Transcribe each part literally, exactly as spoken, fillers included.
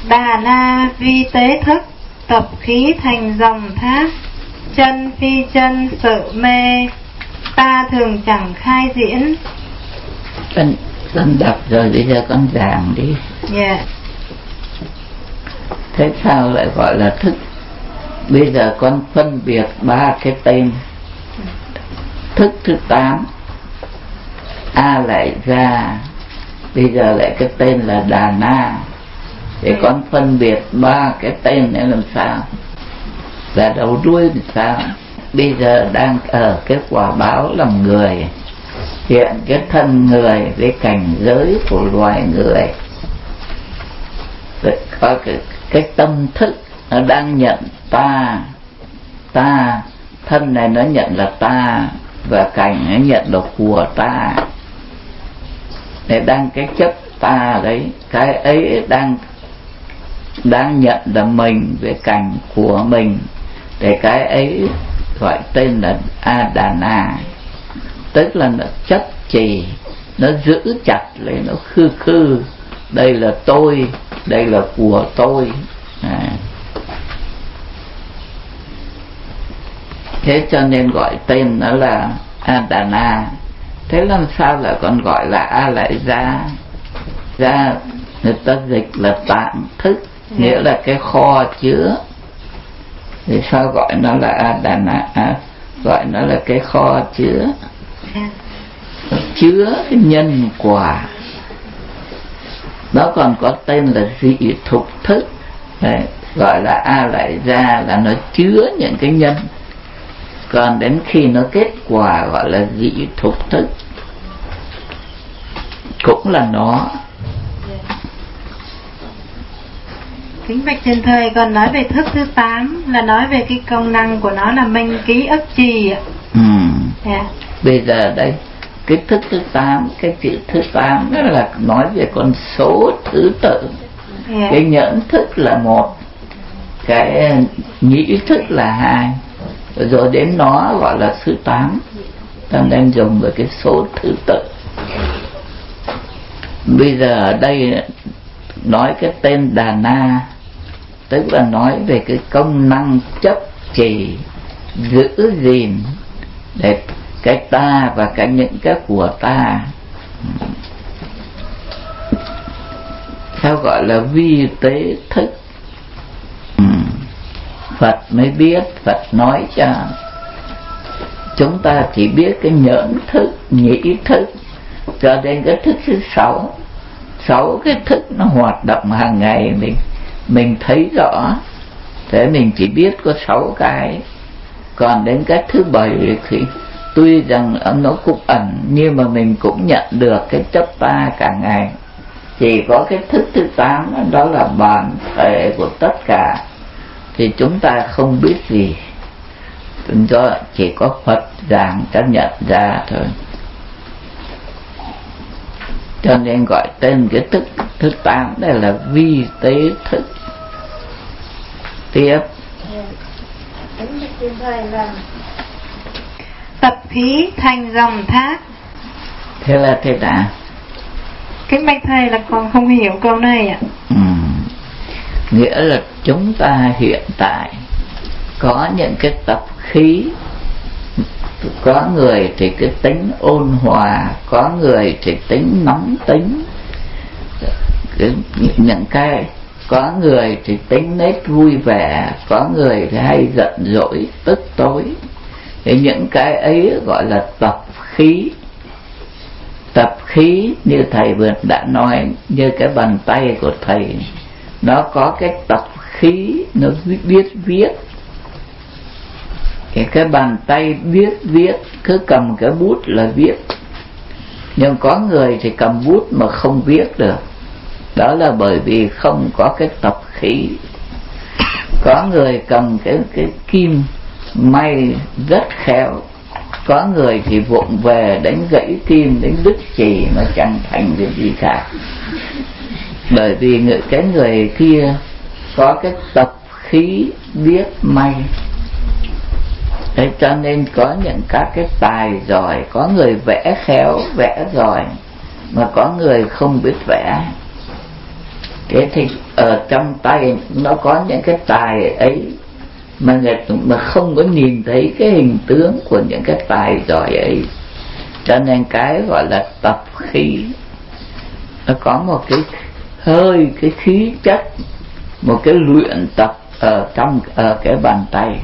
Đà na vi tế thức, tập khí thành dòng thác. Chân phi chân sợ mê, ta thường chẳng khai diễn. Con, con đọc rồi, bây giờ con giảng đi. Dạ. Yeah. Thế sao lại gọi là thức? Bây giờ con phân biệt ba cái tên. Thức thứ tám, A lại ra, bây giờ lại cái tên là Đà na. Để con phân biệt ba cái tên này làm sao? Là đầu đuôi làm sao? Bây giờ đang ở cái quả báo làm người, hiện cái thân người với cảnh giới của loài người. Có cái, cái tâm thức nó đang nhận ta, ta, thân này nó nhận là ta, và cảnh nó nhận là của ta. Để đang cái chấp ta đấy, cái ấy đang đang nhận là mình với cảnh của mình. Để cái ấy gọi tên là Adana, tức là nó chấp trì, nó giữ chặt lấy, nó khư khư. Đây là tôi, đây là của tôi. À. Thế cho nên gọi tên nó là Adana. Thế làm sao lại còn gọi là A lại ra? Ra người ta dịch là tạng thức, nghĩa là cái kho chứa. Thì sao gọi nó là Adana? À, gọi nó là cái kho chứa, chứa cái nhân quả. Nó còn có tên là dị thục thức. Đấy, gọi là A lại ra là nó chứa những cái nhân. Còn đến khi nó kết quả gọi là dị thục thức, cũng là nó. Kính bạch trên thầy, còn nói về thức thứ tám là nói về cái công năng của nó là minh ký ức trì ạ. Ừ. Yeah. Bây giờ đây, cái thức thứ tám, cái chữ thứ tám đó là nói về con số thứ tự. Yeah. Cái nhẫn thức là một, cái nhĩ thức là hai, rồi đến nó gọi là thứ tám. Ta đang dùng về cái số thứ tự. Bây giờ ở đây nói cái tên Đà na, tức là nói về cái công năng chấp trì, giữ gìn để cái ta và cái những cái của ta. Sao gọi là vi tế thức? Ừ. Phật mới biết, Phật nói cho chúng ta chỉ biết cái nhẫn thức, nhĩ thức, cho đến cái thức thứ sáu. Sáu cái thức nó hoạt động hàng ngày, mình mình thấy rõ, thế mình chỉ biết có sáu cái. Còn đến cái thứ bảy thì tuy rằng nó cũng ẩn, nhưng mà mình cũng nhận được cái chấp ta cả ngày. Chỉ có cái thức thứ tám, đó là bản thể của tất cả, thì chúng ta không biết gì, do chỉ có Phật giảng cho nhận ra thôi. Cho nên gọi tên cái thức thứ tám đây là vi tế thức. Tiếp. Tập khí thành dòng thác. Thế là thế nào? Kính bạch thầy, là con không hiểu câu này ạ. Ừ. Nghĩa là chúng ta hiện tại có những cái tập khí. Có người thì cái tính ôn hòa, có người thì tính nóng tính, những cái có người thì tính nết vui vẻ, có người thì hay giận dỗi tức tối. Thì những cái ấy gọi là tập khí. Tập khí như thầy vừa đã nói, như cái bàn tay của thầy, nó có cái tập khí, nó biết viết. Cái, cái bàn tay biết viết, cứ cầm cái bút là viết. Nhưng có người thì cầm bút mà không viết được, đó là bởi vì không có cái tập khí. Có người cầm cái, cái kim may rất khéo, có người thì vụng về đánh gãy kim, đánh đứt chì mà chẳng thành cái gì cả. Bởi vì người, cái người kia có cái tập khí biết may. Thế cho nên có những các cái tài giỏi, có người vẽ khéo, vẽ giỏi, mà có người không biết vẽ. Thế thì ở trong tay nó có những cái tài ấy mà người mà không có nhìn thấy cái hình tướng của những cái tài giỏi ấy, cho nên cái gọi là tập khí, nó có một cái hơi, cái khí chất, một cái luyện tập ở trong ở cái bàn tay.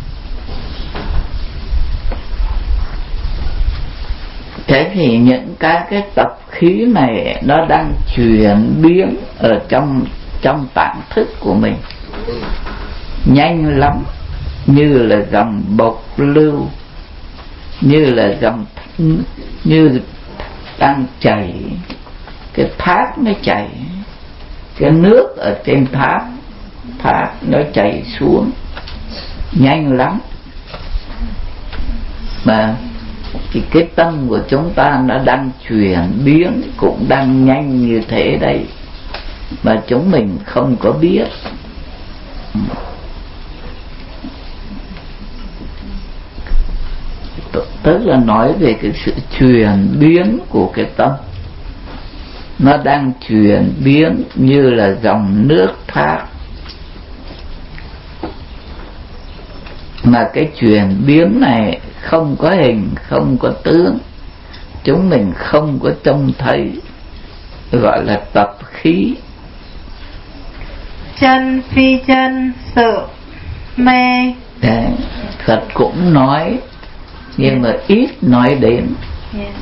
Thế thì những cái cái tập khí này nó đang chuyển biến ở trong trong tạng thức của mình nhanh lắm, như là dòng bộc lưu, như là dòng như đang chảy, cái thác nó chảy, cái nước ở trên thác thác nó chảy xuống nhanh lắm. Mà thì cái tâm của chúng ta nó đang chuyển biến cũng đang nhanh như thế đấy, mà chúng mình không có biết. Tức là nói về cái sự chuyển biến của cái tâm, nó đang chuyển biến như là dòng nước thác, mà cái chuyển biến này không có hình, không có tướng, chúng mình không có trông thấy, gọi là tập khí. Chân phi chân, sự mê. Đấy, Phật cũng nói nhưng mà ít nói đến. Yeah.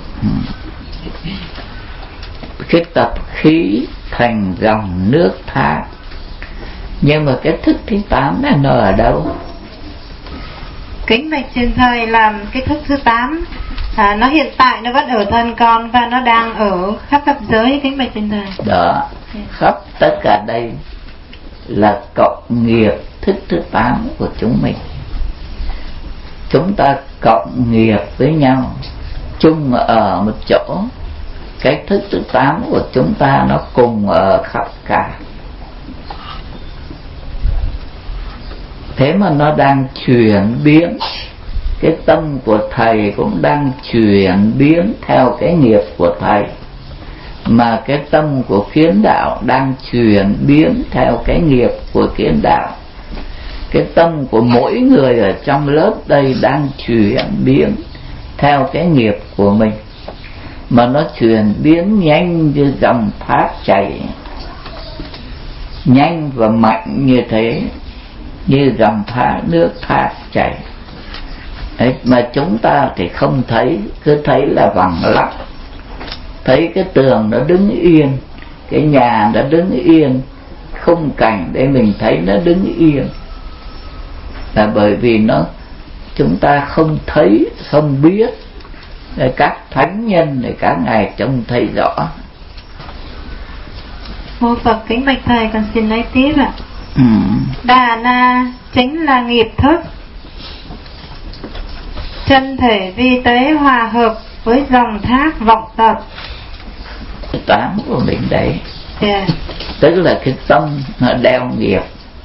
Cái tập khí thành dòng nước thác, nhưng mà cái thức thứ tám này nó ở đâu? Kính bạch trên thầy, làm cái thức thứ tám à, nó hiện tại nó vẫn ở thân con và nó đang ở khắp khắp giới, kính bạch trên thầy. Đó, yeah. Khắp tất cả đây là cộng nghiệp thức thứ tám của chúng mình. Chúng ta cộng nghiệp với nhau, chung ở một chỗ, cái thức thứ tám của chúng ta nó cùng ở khắp cả. Thế mà nó đang chuyển biến, cái tâm của thầy cũng đang chuyển biến theo cái nghiệp của thầy, mà cái tâm của kiến đạo đang chuyển biến theo cái nghiệp của kiến đạo. Cái tâm của mỗi người ở trong lớp đây đang chuyển biến theo cái nghiệp của mình, mà nó chuyển biến nhanh như dòng thác chảy, nhanh và mạnh như thế, như dòng thác nước thác chảy. Đấy, mà chúng ta thì không thấy, cứ thấy là vằng lặng, thấy cái tường nó đứng yên, cái nhà nó đứng yên, khung cảnh để mình thấy nó đứng yên, là bởi vì nó chúng ta không thấy, không biết. Các thánh nhân này các ngài trông thấy rõ. Mô Phật kính bạch thầy, con xin nói tiếp ạ. ừ. Đà na chính là nghiệp thức, chân thể vi tế hòa hợp với dòng thác vọng tập. Tám của mình đấy. Yeah. Tức là cái tâm nó đeo nghiệp.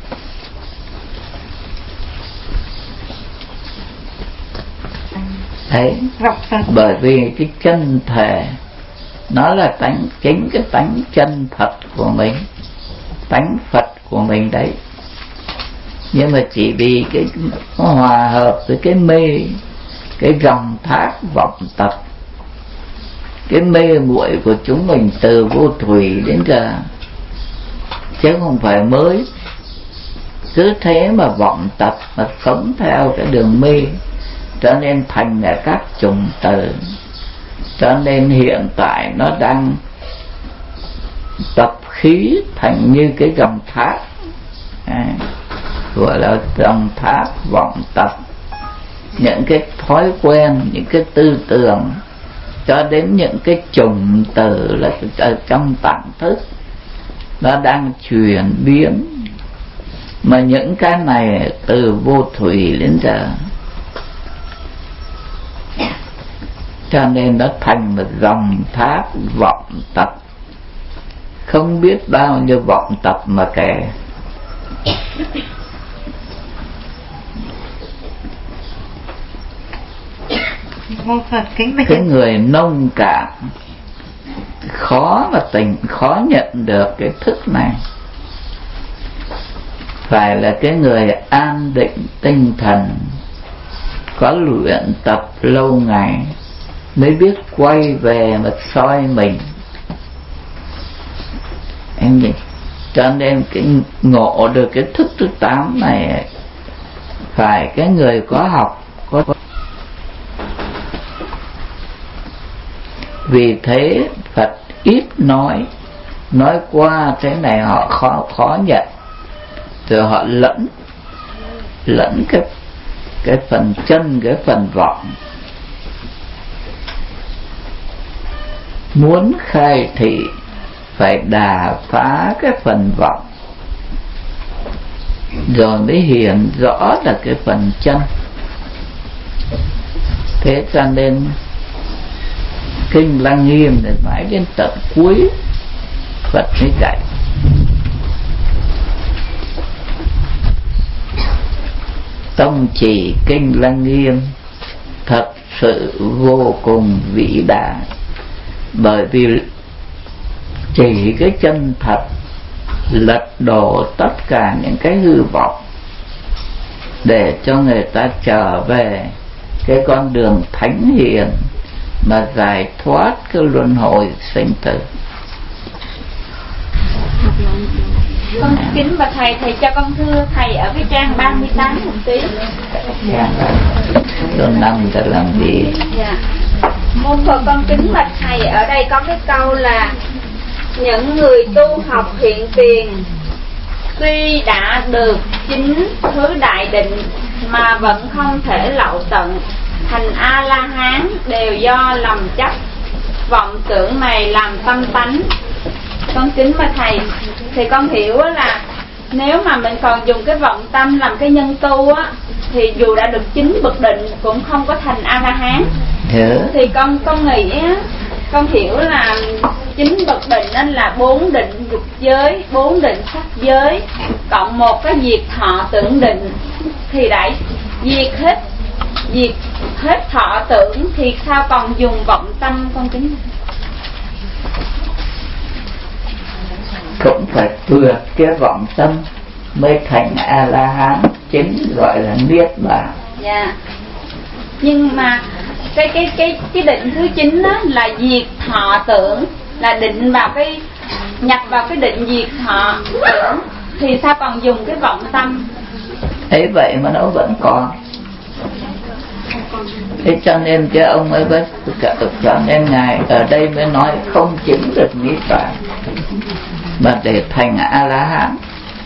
Đấy, bởi vì cái chân thể nó là tánh, chính cái tánh chân thật của mình, tánh Phật của mình đấy. Nhưng mà chỉ vì cái nó hòa hợp với cái mê, cái dòng thác vọng tập, cái mê muội của chúng mình từ vô thủy đến giờ, chứ không phải mới. Cứ thế mà vọng tập, mà sống theo cái đường mê, cho nên thành là các chủng tử. Cho nên hiện tại nó đang tập khí thành như cái dòng thác, à, gọi là dòng thác vọng tập. Những cái thói quen, những cái tư tưởng, cho đến những cái chủng tử là ở trong tạng thức, nó đang chuyển biến. Mà những cái này từ vô thủy đến giờ, cho nên nó thành một dòng thác vọng tập, không biết bao nhiêu vọng tập mà kể. Mô Phật kính bạch cái người nông cạn, khó mà tỉnh, khó nhận được cái thức này. Phải là cái người an định tinh thần, có luyện tập lâu ngày mới biết quay về mà soi mình. Em nhìn, cho nên cái ngộ được cái thức thứ tám này phải cái người có học, có. Vì thế Phật ít nói, nói qua thế này họ khó khó nhận, rồi họ lẫn lẫn cái cái phần chân, cái phần vọng. Muốn khai thị phải đà phá cái phần vọng, rồi mới hiện rõ là cái phần chân. Thế cho nên kinh Lăng Nghiêm này mãi đến tận cuối Phật mới dạy. Tông chỉ kinh Lăng Nghiêm thật sự vô cùng vĩ đại, bởi vì chỉ cái chân thật lật đổ tất cả những cái hư vọng, để cho người ta trở về cái con đường thánh hiền mà giải thoát cái luân hồi sinh tử. Con kính bạch thầy, thầy cho con thưa thầy ở cái trang ba mươi tám một tí. Đồ năm ta làm gì? Dạ. Môn Phật con kính bạch thầy, ở đây có cái câu là những người tu học hiện tiền tuy đã được chính thứ đại định mà vẫn không thể lậu tận thành A La Hán đều do lầm chấp vọng tưởng này làm tâm tánh. Con kính mà thầy, thì con hiểu là nếu mà mình còn dùng cái vọng tâm làm cái nhân tu á, thì dù đã được chính bậc định cũng không có thành A La Hán. Yeah. Thì con con nghĩ á, con hiểu là chính bậc định đó là bốn định dục giới, bốn định sắc giới, cộng một cái diệt thọ tưởng định, thì đã diệt hết diệt hết thọ tưởng, thì sao còn dùng vọng tâm con kính? Cũng phải vượt cái vọng tâm mới thành A La Hán chính, gọi là niết bàn. Dạ. Nhưng mà cái cái cái cái định thứ chín đó là diệt thọ tưởng, là định vào cái nhập vào cái định diệt thọ tưởng, thì sao còn dùng cái vọng tâm? Ấy vậy mà nó vẫn còn. Thế cho nên cái ông ấy vẫn, cho nên ngài ở đây mới nói không chứng được niết bàn, mà để thành A La Hán.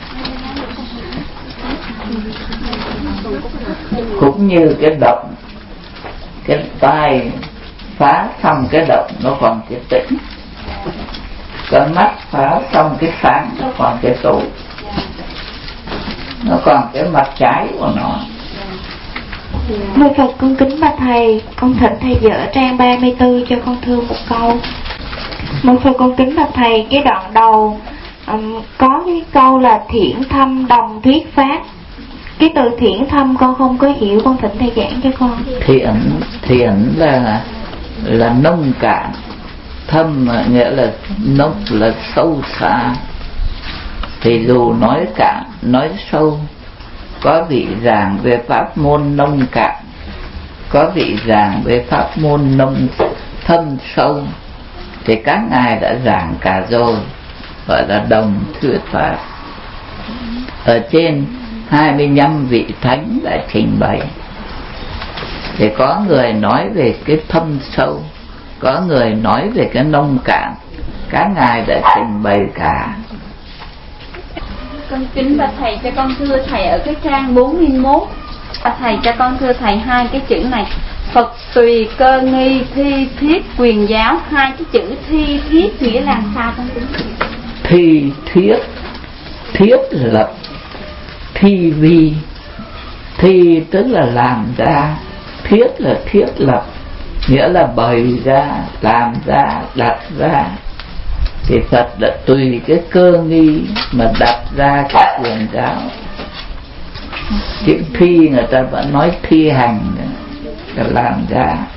Cũng như cái động, cái tai phá xong cái động nó còn cái tĩnh, cái mắt phá xong cái sáng nó còn cái tối, nó còn cái mặt trái của nó. Mời Phật con kính bạch thầy, con thỉnh thầy dở trang ba mươi tư cho con thưa một câu. Mời Phật con kính bạch thầy, cái đoạn đầu um, có cái câu là thiển thâm đồng thuyết pháp. Cái từ thiển thâm con không có hiểu, con thỉnh thầy giảng cho con. Thiển, thiển là là nông cạn, thâm nghĩa là nông là sâu xa. Thì dù nói cạn, nói sâu, có vị giảng về pháp môn nông cạn, có vị giảng về pháp môn nông thâm sâu, thì các ngài đã giảng cả rồi, gọi là đồng thuyết pháp. Ở trên hai mươi lăm vị thánh đã trình bày, thì có người nói về cái thâm sâu, có người nói về cái nông cạn, các ngài đã trình bày cả. Con kính bạch thầy, cho con thưa thầy ở cái trang bốn mươi mốt, bạch thầy cho con thưa thầy hai cái chữ này, Phật tùy cơ nghi thi thiết quyền giáo. Hai cái chữ thi thiết nghĩa là sao con kính? Thi thiết, thiết lập, thi vi. Thi tức là làm ra, thiết là thiết lập, nghĩa là bày ra, làm ra, đặt ra. Thì Phật đã tùy cái cơ nghi mà đặt ra cái quyền giáo. Chữ thi người ta vẫn nói thi hành, là làm ra.